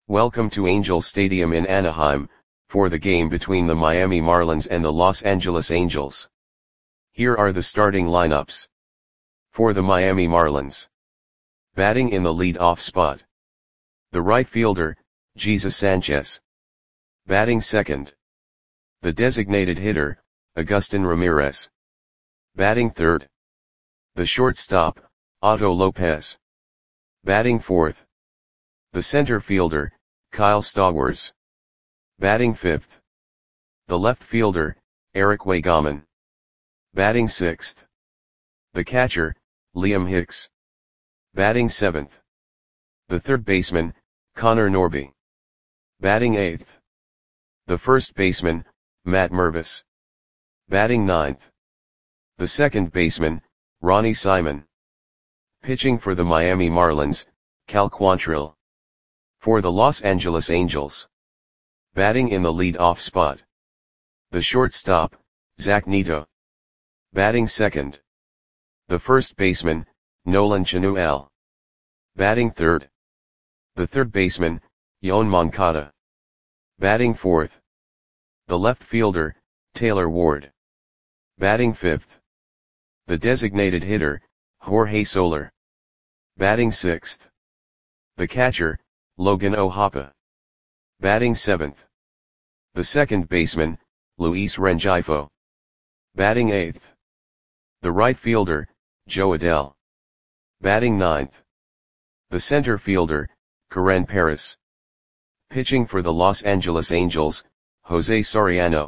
Welcome to Angel Stadium in Anaheim, for the game between the Miami Marlins and the Los Angeles Angels. Here are the starting lineups. For the Miami Marlins. Batting in the lead-off spot. The right fielder, Jesus Sanchez. Batting second. The designated hitter, Agustin Ramirez. Batting third. The shortstop, Otto Lopez. Batting fourth. The center fielder, Kyle Stowers. Batting fifth. The left fielder, Eric Waygaman. Batting sixth. The catcher, Liam Hicks. Batting seventh. The third baseman, Connor Norby. Batting eighth. The first baseman, Matt Mervis. Batting ninth. The second baseman, Ronnie Simon. Pitching for the Miami Marlins, Cal Quantrill. For the Los Angeles Angels. Batting in the lead-off spot. The shortstop, Zach Neto. Batting second. The first baseman, Nolan Chanuel. Batting third. The third baseman, Yoan Moncada. Batting fourth. The left fielder, Taylor Ward. Batting fifth. The designated hitter, Jorge Soler. Batting sixth. The catcher, Logan O'Hoppe. Batting seventh. The second baseman, Luis Rengifo. Batting eighth. The right fielder, Joe Adell. Batting ninth. The center fielder, Karen Paris. Pitching for the Los Angeles Angels, Jose Soriano.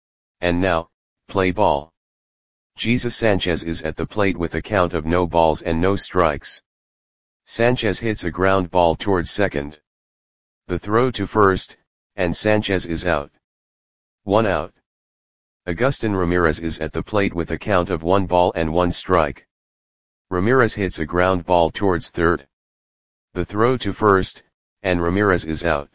And now, play ball. Jesus Sanchez is at the plate with a count of no balls and no strikes. Sanchez hits a ground ball towards second. The throw to first, and Sanchez is out. 1 out. Agustin Ramirez is at the plate with a count of 1 ball and 1 strike. Ramirez hits a ground ball towards third. The throw to first, and Ramirez is out.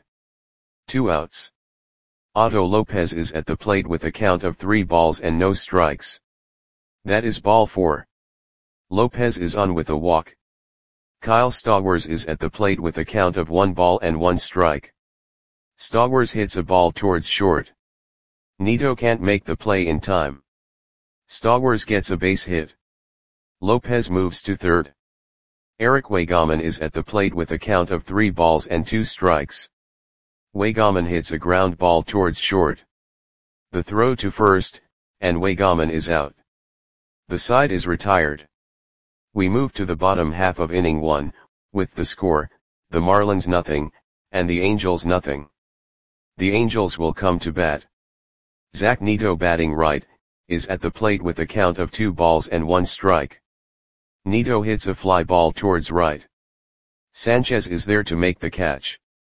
2 outs. Otto Lopez is at the plate with a count of 3 balls and no strikes. That is ball 4. Lopez is on with a walk. Kyle Stowers is at the plate with a count of 1 ball and 1 strike. Stowers hits a ball towards short. Neto can't make the play in time. Stowers gets a base hit. Lopez moves to third. Eric Waygaman is at the plate with a count of 3 balls and 2 strikes. Waygaman hits a ground ball towards short. The throw to first, and Waygaman is out. The side is retired. We move to the bottom half of inning 1, with the score, the Marlins nothing, and the Angels nothing. The Angels will come to bat. Zach Neto batting right, is at the plate with a count of 2 balls and 1 strike. Neto hits a fly ball towards right. Sanchez is there to make the catch.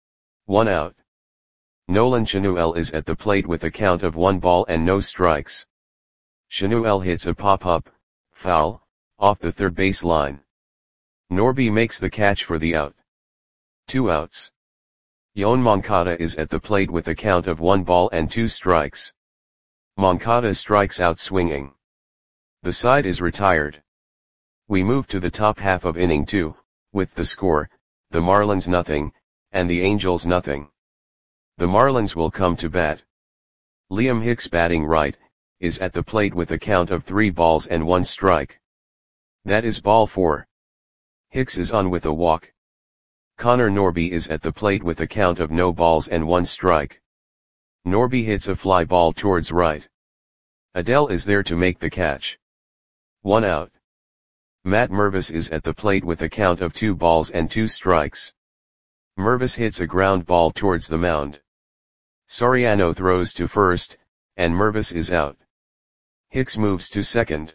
1 out. Nolan Chanuel is at the plate with a count of 1 ball and no strikes. Chanuel hits a pop-up, foul, off the third base line. Norby makes the catch for the out. 2 outs. Yoan Moncada is at the plate with a count of 1 ball and 2 strikes. Moncada strikes out swinging. The side is retired. We move to the top half of inning 2, with the score, the Marlins nothing, and the Angels nothing. The Marlins will come to bat. Liam Hicks batting right, is at the plate with a count of 3 balls and 1 strike. That is ball 4. Hicks is on with a walk. Connor Norby is at the plate with a count of no balls and 1 strike. Norby hits a fly ball towards right. Adell is there to make the catch. 1 out. Matt Mervis is at the plate with a count of 2 balls and 2 strikes. Mervis hits a ground ball towards the mound. Soriano throws to first, and Mervis is out. Hicks moves to second.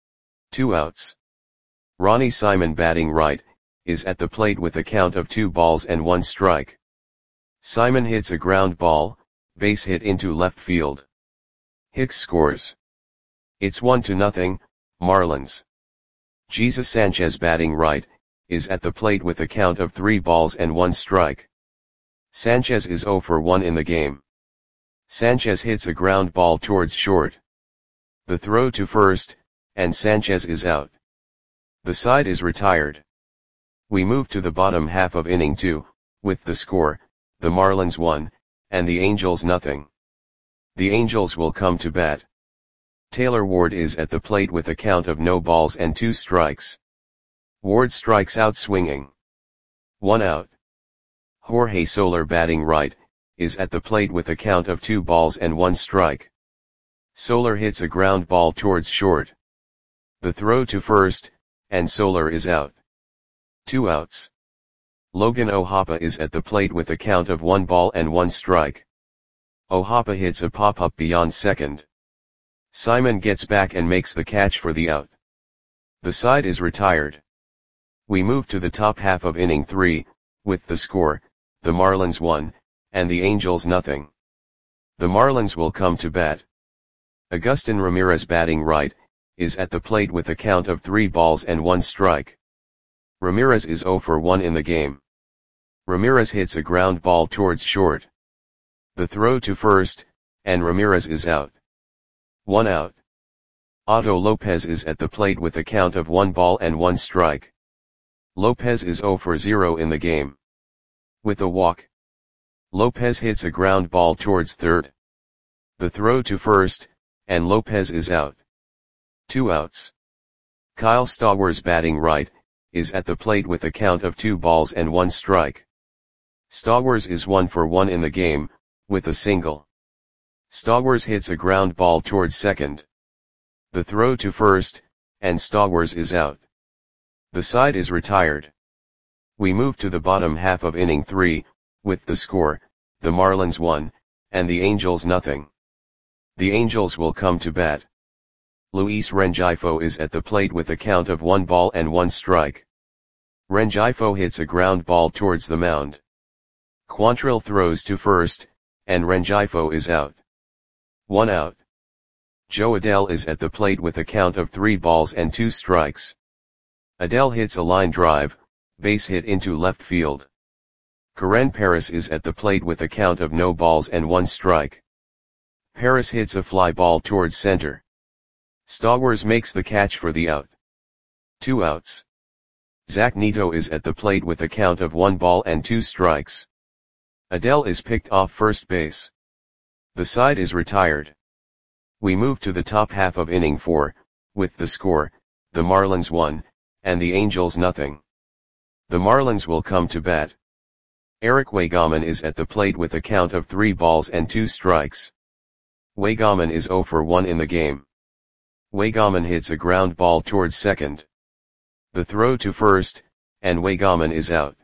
2 outs. Ronnie Simon batting right, is at the plate with a count of 2 balls and 1 strike. Simon hits a ground ball, base hit into left field. Hicks scores. It's 1-0, Marlins. Jesus Sanchez batting right, is at the plate with a count of 3 balls and 1 strike. Sanchez is 0 for 1 in the game. Sanchez hits a ground ball towards short. The throw to first, and Sanchez is out. The side is retired. We move to the bottom half of inning 2, with the score, the Marlins 1, and the Angels nothing. The Angels will come to bat. Taylor Ward is at the plate with a count of no balls and 2 strikes. Ward strikes out swinging. 1 out. Jorge Soler batting right, is at the plate with a count of 2 balls and 1 strike. Soler hits a ground ball towards short. The throw to first, and Soler is out. 2 outs. Logan O'Hoppe is at the plate with a count of 1 ball and 1 strike. O'Hoppe hits a pop-up beyond second. Simon gets back and makes the catch for the out. The side is retired. We move to the top half of inning 3, with the score, the Marlins 1, and the Angels nothing. The Marlins will come to bat. Agustin Ramirez batting right, is at the plate with a count of 3 balls and 1 strike. Ramirez is 0 for 1 in the game. Ramirez hits a ground ball towards short. The throw to first, and Ramirez is out. 1 out. Otto Lopez is at the plate with a count of 1 ball and 1 strike. Lopez is 0 for 0 in the game. With a walk, Lopez hits a ground ball towards third. The throw to first, and Lopez is out. 2 outs. Kyle Stowers batting right, is at the plate with a count of 2 balls and 1 strike. Stowers is 1 for 1 in the game, with a single. Stowers hits a ground ball towards second. The throw to first, and Stowers is out. The side is retired. We move to the bottom half of inning 3, with the score, the Marlins 1, and the Angels nothing. The Angels will come to bat. Luis Rengifo is at the plate with a count of 1 ball and 1 strike. Rengifo hits a ground ball towards the mound. Quantrill throws to first, and Rengifo is out. 1 out. Joe Adell is at the plate with a count of 3 balls and 2 strikes. Adell hits a line drive, base hit into left field. Karen Paris is at the plate with a count of no balls and 1 strike. Paris hits a fly ball towards center. Stowers makes the catch for the out. 2 outs. Zach Neto is at the plate with a count of 1 ball and 2 strikes. Adell is picked off first base. The side is retired. We move to the top half of inning 4, with the score, the Marlins 1, and the Angels nothing. The Marlins will come to bat. Eric Waygaman is at the plate with a count of 3 balls and 2 strikes. Waygaman is 0 for 1 in the game. Waygaman hits a ground ball towards second. The throw to first, and Waygaman is out.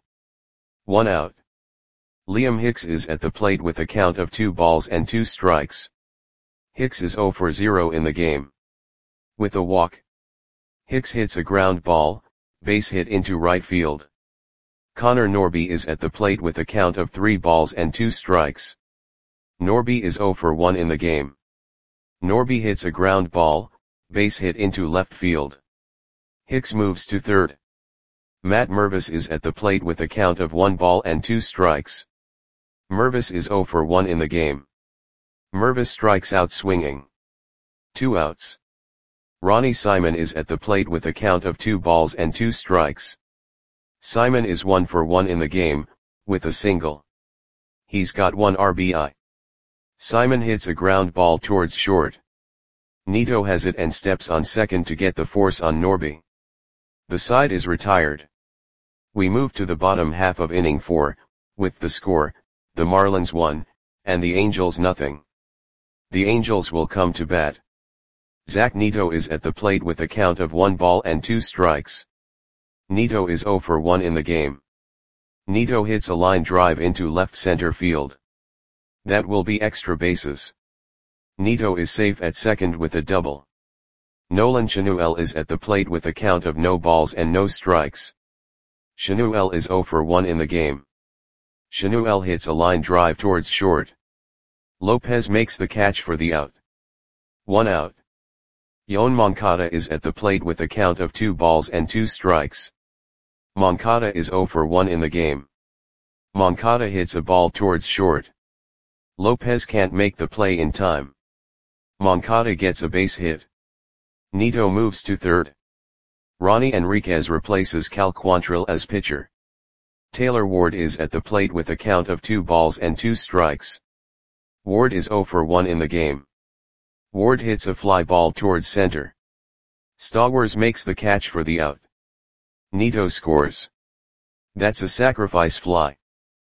1 out. Liam Hicks is at the plate with a count of 2 balls and 2 strikes. Hicks is 0 for 0 in the game. With a walk, Hicks hits a ground ball, base hit into right field. Connor Norby is at the plate with a count of 3 balls and 2 strikes. Norby is 0 for 1 in the game. Norby hits a ground ball, base hit into left field. Hicks moves to third. Matt Mervis is at the plate with a count of 1 ball and 2 strikes. Mervis is 0 for 1 in the game. Mervis strikes out swinging. 2 outs. Ronnie Simon is at the plate with a count of 2 balls and 2 strikes. Simon is 1 for 1 in the game, with a single. He's got 1 RBI. Simon hits a ground ball towards short. Neto has it and steps on second to get the force on Norby. The side is retired. We move to the bottom half of inning 4, with the score, the Marlins 1, and the Angels nothing. The Angels will come to bat. Zach Neto is at the plate with a count of 1 ball and 2 strikes. Neto is 0 for 1 in the game. Neto hits a line drive into left center field. That will be extra bases. Neto is safe at second with a double. Nolan Chanuel is at the plate with a count of no balls and no strikes. Chanuel is 0 for 1 in the game. Chanuel hits a line drive towards short. Lopez makes the catch for the out. 1 out. Yoan Moncada is at the plate with a count of 2 balls and 2 strikes. Moncada is 0 for 1 in the game. Moncada hits a ball towards short. Lopez can't make the play in time. Moncada gets a base hit. Neto moves to third. Ronnie Enriquez replaces Cal Quantrill as pitcher. Taylor Ward is at the plate with a count of 2 balls and 2 strikes. Ward is 0 for 1 in the game. Ward hits a fly ball towards center. Stowers makes the catch for the out. Neto scores. That's a sacrifice fly.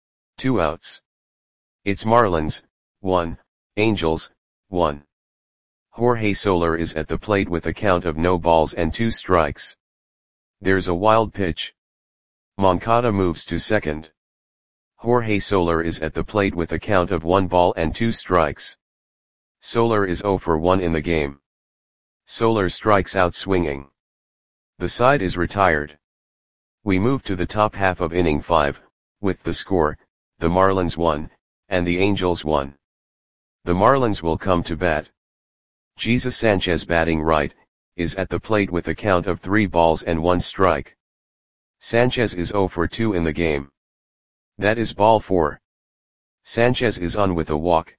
2 outs. It's Marlins, 1, Angels, 1. Jorge Soler is at the plate with a count of no balls and 2 strikes. There's a wild pitch. Moncada moves to second. Jorge Soler is at the plate with a count of 1 ball and 2 strikes. Soler is 0 for 1 in the game. Soler strikes out swinging. The side is retired. We move to the top half of inning 5, with the score, the Marlins 1, and the Angels 1. The Marlins will come to bat. Jesus Sanchez, batting right, is at the plate with a count of 3 balls and 1 strike. Sanchez is 0 for 2 in the game. That is ball 4. Sanchez is on with a walk.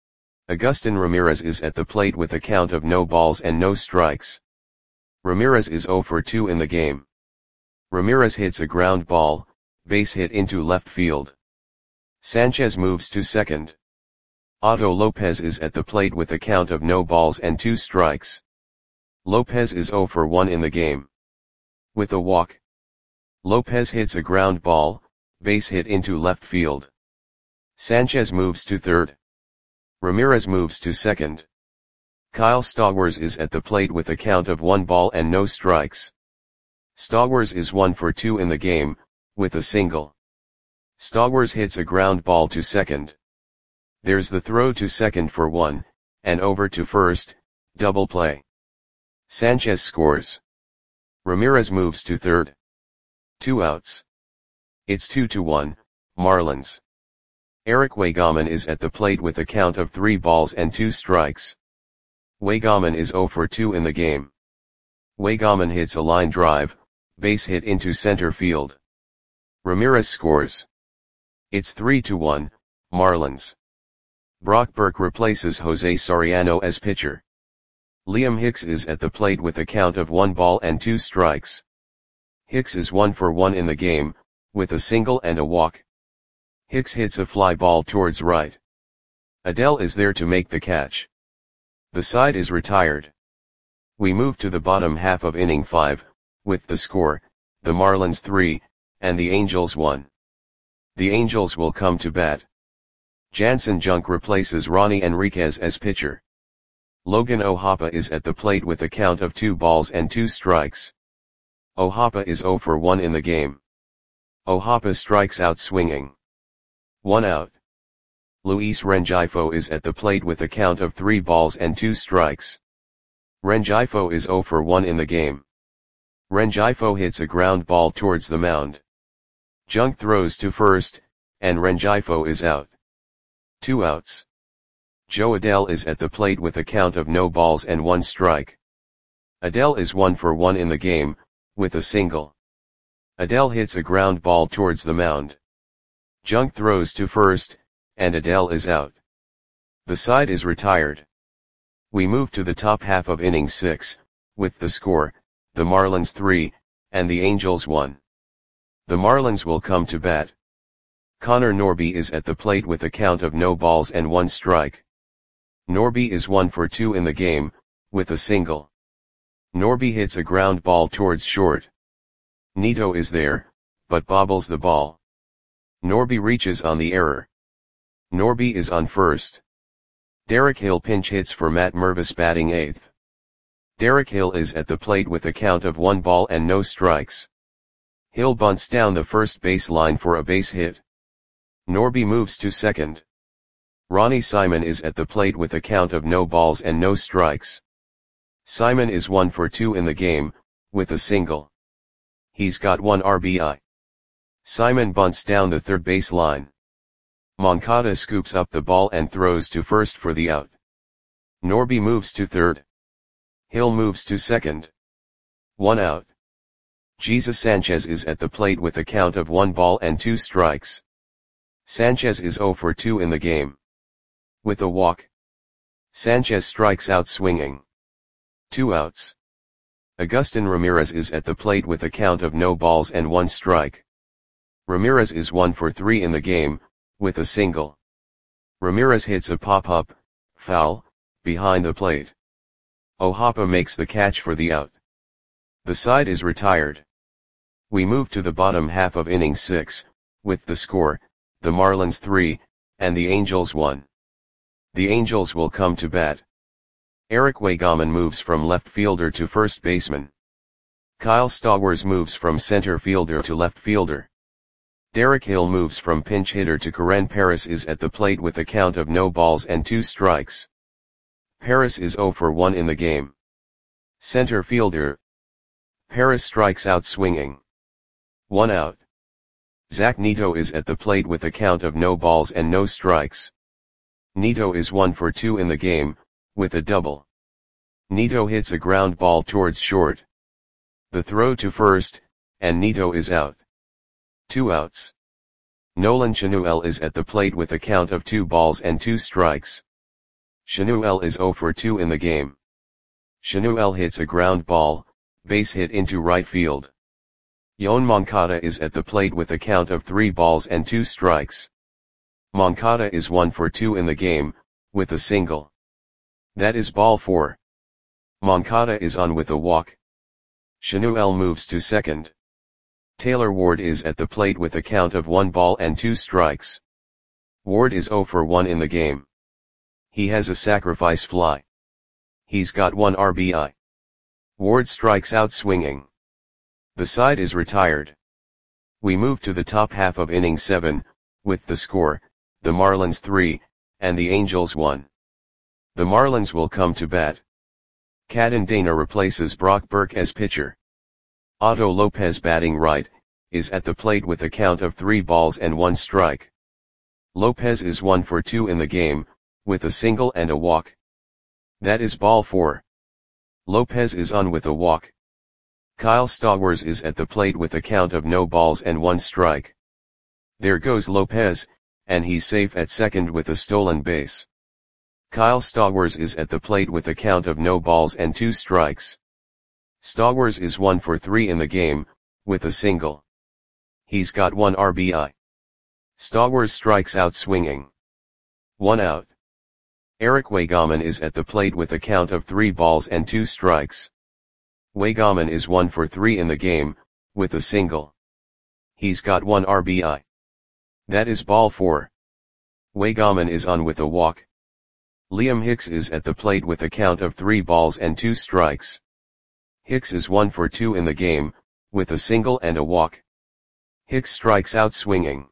Agustin Ramirez is at the plate with a count of no balls and no strikes. Ramirez is 0 for 2 in the game. Ramirez hits a ground ball, base hit into left field. Sanchez moves to second. Otto Lopez is at the plate with a count of no balls and 2 strikes. Lopez is 0 for 1 in the game. With a walk. Lopez hits a ground ball, base hit into left field. Sanchez moves to third. Ramirez moves to second. Kyle Stowers is at the plate with a count of 1 ball and no strikes. Stowers is 1 for 2 in the game, with a single. Stowers hits a ground ball to second. There's the throw to second for 1, and over to first, double play. Sanchez scores. Ramirez moves to third. 2 outs. It's 2-1, Marlins. Eric Waygaman is at the plate with a count of 3 balls and 2 strikes. Waygaman is 0 for 2 in the game. Waygaman hits a line drive, base hit into center field. Ramirez scores. It's 3-1, Marlins. Brock Burke replaces Jose Soriano as pitcher. Liam Hicks is at the plate with a count of 1 ball and 2 strikes. Hicks is 1 for 1 in the game, with a single and a walk. Hicks hits a fly ball towards right. Adell is there to make the catch. The side is retired. We move to the bottom half of inning 5, with the score, the Marlins 3, and the Angels 1. The Angels will come to bat. Jansen Junk replaces Ronnie Enriquez as pitcher. Logan O'Hoppe is at the plate with a count of 2 balls and 2 strikes. O'Hoppe is 0 for 1 in the game. O'Hoppe strikes out swinging. 1 out. Luis Rengifo is at the plate with a count of 3 balls and 2 strikes. Rengifo is 0 for 1 in the game. Rengifo hits a ground ball towards the mound. Junk throws to first, and Rengifo is out. 2 outs. Joe Adell is at the plate with a count of no balls and 1 strike. Adell is 1 for 1 in the game, with a single. Adell hits a ground ball towards the mound. Junk throws to first, and Adell is out. The side is retired. We move to the top half of inning 6, with the score, the Marlins 3, and the Angels 1. The Marlins will come to bat. Connor Norby is at the plate with a count of no balls and 1 strike. Norby is 1 for 2 in the game, with a single. Norby hits a ground ball towards short. Neto is there, but bobbles the ball. Norby reaches on the error. Norby is on first. Derek Hill pinch hits for Matt Mervis, batting 8th. Derek Hill is at the plate with a count of 1 ball and no strikes. Hill bunts down the first base line for a base hit. Norby moves to second. Ronnie Simon is at the plate with a count of no balls and no strikes. Simon is 1 for 2 in the game, with a single. He's got 1 RBI. Simon bunts down the third base line. Moncada scoops up the ball and throws to first for the out. Norby moves to third. Hill moves to second. 1 out. Jesus Sanchez is at the plate with a count of 1 ball and 2 strikes. Sanchez is 0 for 2 in the game. With a walk. Sanchez strikes out swinging. 2 outs. Agustin Ramirez is at the plate with a count of no balls and 1 strike. Ramirez is 1 for 3 in the game, with a single. Ramirez hits a pop-up, foul, behind the plate. O'Hoppe makes the catch for the out. The side is retired. We move to the bottom half of inning 6, with the score, the Marlins 3, and the Angels 1. The Angels will come to bat. Eric Waygaman moves from left fielder to first baseman. Kyle Stowers moves from center fielder to left fielder. Derek Hill moves from pinch hitter to Karen Paris is at the plate with a count of no balls and 2 strikes. Paris is 0 for 1 in the game. Center fielder. Paris strikes out swinging. 1 out. Zach Neto is at the plate with a count of no balls and no strikes. Neto is 1 for 2 in the game, with a double. Neto hits a ground ball towards short. The throw to first, and Neto is out. 2 outs. Nolan Chanuel is at the plate with a count of 2 balls and 2 strikes. Chanuel is 0 for 2 in the game. Chanuel hits a ground ball, base hit into right field. Yoan Moncada is at the plate with a count of 3 balls and 2 strikes. Moncada is 1 for 2 in the game, with a single. That is ball 4. Moncada is on with a walk. Chanuel moves to second. Taylor Ward is at the plate with a count of 1 ball and 2 strikes. Ward is 0 for 1 in the game. He has a sacrifice fly. He's got 1 RBI. Ward strikes out swinging. The side is retired. We move to the top half of inning 7, with the score, the Marlins 3, and the Angels 1. The Marlins will come to bat. Caden Dana replaces Brock Burke as pitcher. Otto Lopez batting right, is at the plate with a count of 3 balls and 1 strike. Lopez is 1 for 2 in the game, with a single and a walk. That is ball 4. Lopez is on with a walk. Kyle Stowers is at the plate with a count of no balls and 1 strike. There goes Lopez, and he's safe at second with a stolen base. Kyle Stowers is at the plate with a count of no balls and 2 strikes. Stowers is 1 for 3 in the game, with a single. He's got 1 RBI. Stowers strikes out swinging. 1 out. Eric Waygaman is at the plate with a count of 3 balls and 2 strikes. Waygaman is 1 for 3 in the game, with a single. He's got 1 RBI. That is ball 4. Waygaman is on with a walk. Liam Hicks is at the plate with a count of 3 balls and 2 strikes. Hicks is 1 for 2 in the game, with a single and a walk. Hicks strikes out swinging.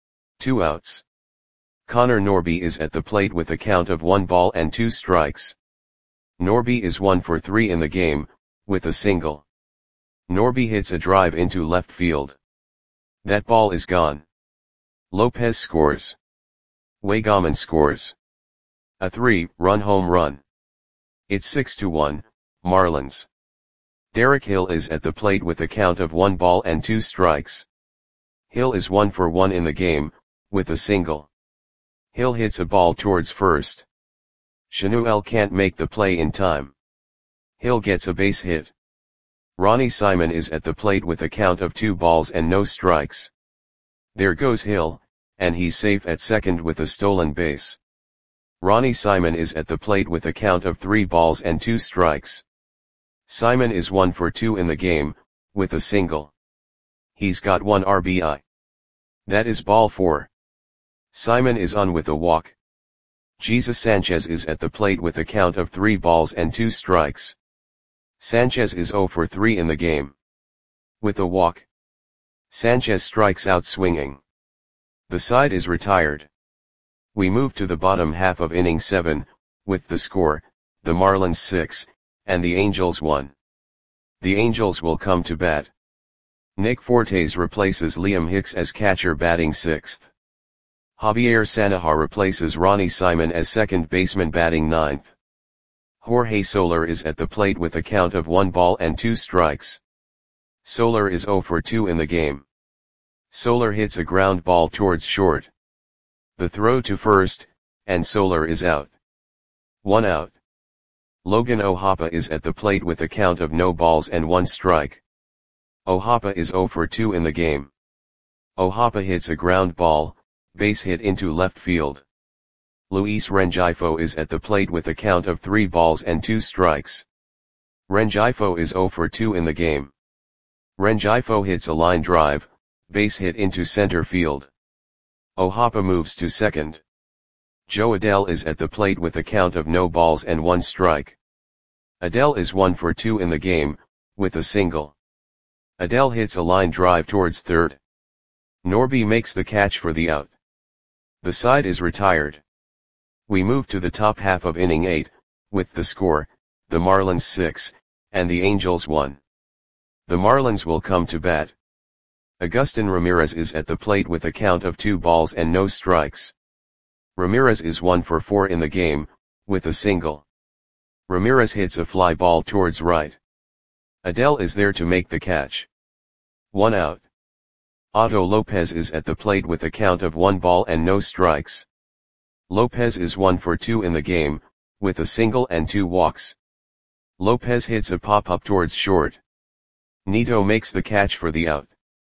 2 outs. Connor Norby is at the plate with a count of 1 ball and 2 strikes. Norby is 1 for 3 in the game, with a single. Norby hits a drive into left field. That ball is gone. Lopez scores. Waygaman scores. A 3-run home run. It's 6-1, Marlins. Derek Hill is at the plate with a count of 1 ball and 2 strikes. Hill is 1 for 1 in the game, with a single. Hill hits a ball towards first. Chanuel can't make the play in time. Hill gets a base hit. Ronnie Simon is at the plate with a count of 2 balls and no strikes. There goes Hill, and he's safe at second with a stolen base. Ronnie Simon is at the plate with a count of 3 balls and 2 strikes. Simon is 1 for 2 in the game, with a single. He's got 1 RBI. That is ball 4. Simon is on with a walk. Jesus Sanchez is at the plate with a count of 3 balls and 2 strikes. Sanchez is 0 for 3 in the game. With a walk. Sanchez strikes out swinging. The side is retired. We move to the bottom half of inning 7, with the score, the Marlins 6, and the Angels 1. The Angels will come to bat. Nick Fortes replaces Liam Hicks as catcher batting 6th. Javier Sanajar replaces Ronnie Simon as second baseman batting 9th. Jorge Soler is at the plate with a count of 1 ball and 2 strikes. Soler is 0 for 2 in the game. Soler hits a ground ball towards short. The throw to first, and Soler is out. 1 out. Logan O'Hoppe is at the plate with a count of no balls and 1 strike. O'Hoppe is 0 for 2 in the game. Ohapa hits a ground ball, base hit into left field. Luis Rengifo is at the plate with a count of 3 balls and 2 strikes. Rengifo is 0 for 2 in the game. Rengifo hits a line drive, base hit into center field. Ohapa moves to second. Joe Adell is at the plate with a count of no balls and 1 strike. Adell is 1 for 2 in the game, with a single. Adell hits a line drive towards third. Norby makes the catch for the out. The side is retired. We move to the top half of inning 8, with the score, the Marlins 6, and the Angels 1. The Marlins will come to bat. Agustin Ramirez is at the plate with a count of 2 balls and no strikes. Ramirez is 1 for 4 in the game, with a single. Ramirez hits a fly ball towards right. Adell is there to make the catch. 1 out. Otto Lopez is at the plate with a count of 1 ball and no strikes. Lopez is 1 for 2 in the game, with a single and 2 walks. Lopez hits a pop-up towards short. Nito makes the catch for the out.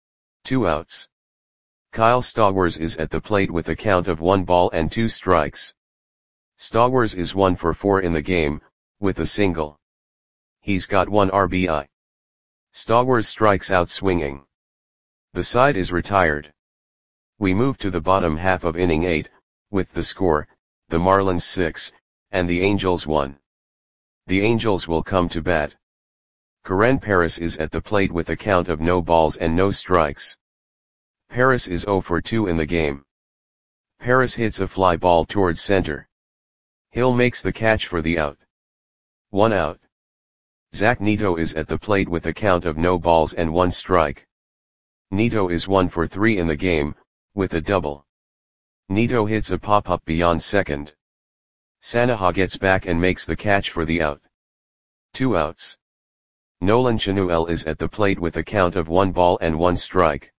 2 outs. Kyle Stowers is at the plate with a count of 1 ball and 2 strikes. Stowers is 1 for 4 in the game, with a single. He's got 1 RBI. Stowers strikes out swinging. The side is retired. We move to the bottom half of inning 8, with the score, the Marlins 6, and the Angels 1. The Angels will come to bat. Karen Paris is at the plate with a count of no balls and no strikes. Paris is 0 for 2 in the game. Paris hits a fly ball towards center. Hill makes the catch for the out. 1 out. Zach Nito is at the plate with a count of no balls and 1 strike. Nito is 1 for 3 in the game, with a double. Nito hits a pop-up beyond second. Sanaha gets back and makes the catch for the out. 2 outs. Nolan Chanuel is at the plate with a count of 1 ball and 1 strike.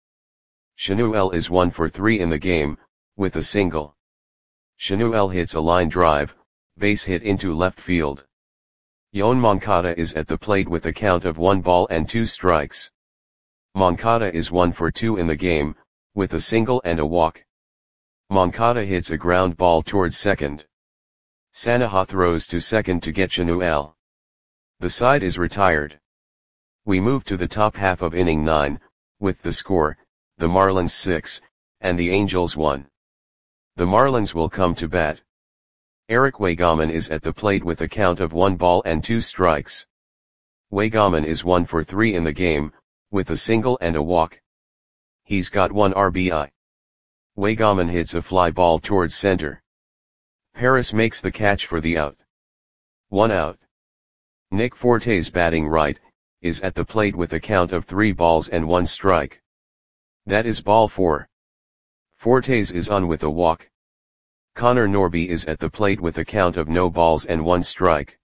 Chanuel is 1 for 3 in the game, with a single. Chanuel hits a line drive, base hit into left field. Yoan Moncada is at the plate with a count of 1 ball and 2 strikes. Moncada is 1 for 2 in the game, with a single and a walk. Moncada hits a ground ball towards second. Sanaha throws to second to get Chanuel. The side is retired. We move to the top half of inning 9, with the score, the Marlins 6, and the Angels 1. The Marlins will come to bat. Eric Waygaman is at the plate with a count of 1 ball and 2 strikes. Waygaman is 1 for 3 in the game, with a single and a walk. He's got 1 RBI. Waygaman hits a fly ball towards center. Paris makes the catch for the out. 1 out. Nick Fortes batting right, is at the plate with a count of 3 balls and 1 strike. That is ball 4. Fortes is on with a walk. Connor Norby is at the plate with a count of no balls and 1 strike.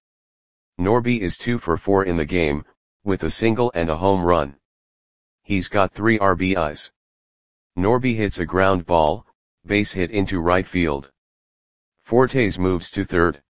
Norby is 2 for 4 in the game, with a single and a home run. He's got 3 RBIs. Norby hits a ground ball, base hit into right field. Fortes moves to third.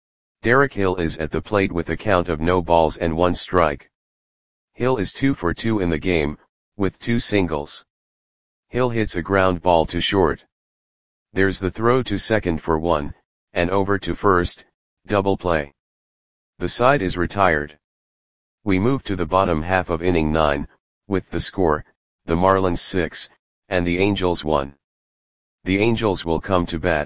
Derek Hill is at the plate with a count of no balls and 1 strike. Hill is 2 for 2 in the game, with 2 singles. Hill hits a ground ball to short. There's the throw to second for 1, and over to first, double play. The side is retired. We move to the bottom half of inning 9, with the score, the Marlins 6, and the Angels 1. The Angels will come to bat.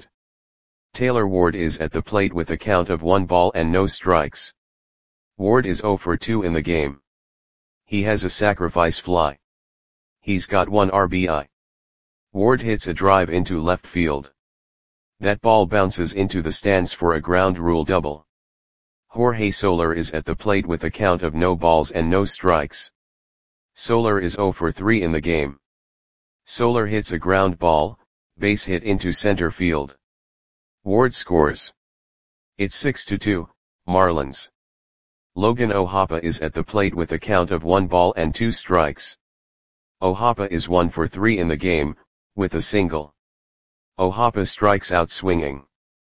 Taylor Ward is at the plate with a count of 1 ball and no strikes. Ward is 0 for 2 in the game. He has a sacrifice fly. He's got 1 RBI. Ward hits a drive into left field. That ball bounces into the stands for a ground rule double. Jorge Soler is at the plate with a count of no balls and no strikes. Soler is 0 for 3 in the game. Soler hits a ground ball, base hit into center field. Ward scores. It's 6-2, Marlins. Logan Ohapa is at the plate with a count of 1 ball and 2 strikes. Ohapa is 1 for 3 in the game, with a single. Ohapa strikes out swinging.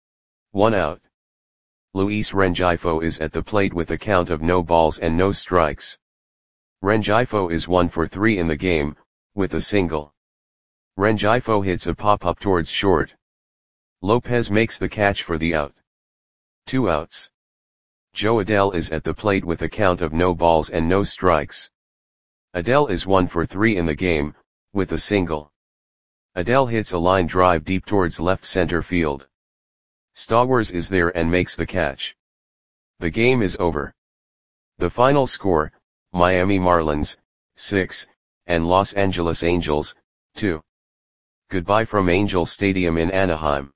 1 out. Luis Rengifo is at the plate with a count of no balls and no strikes. Rengifo is 1 for 3 in the game, with a single. Rengifo hits a pop-up towards short. Lopez makes the catch for the out. 2 outs. Jo Adell is at the plate with a count of no balls and no strikes. Adell is 1 for 3 in the game, with a single. Adell hits a line drive deep towards left center field. Stowers is there and makes the catch. The game is over. The final score, Miami Marlins, 6, and Los Angeles Angels, 2. Goodbye from Angel Stadium in Anaheim.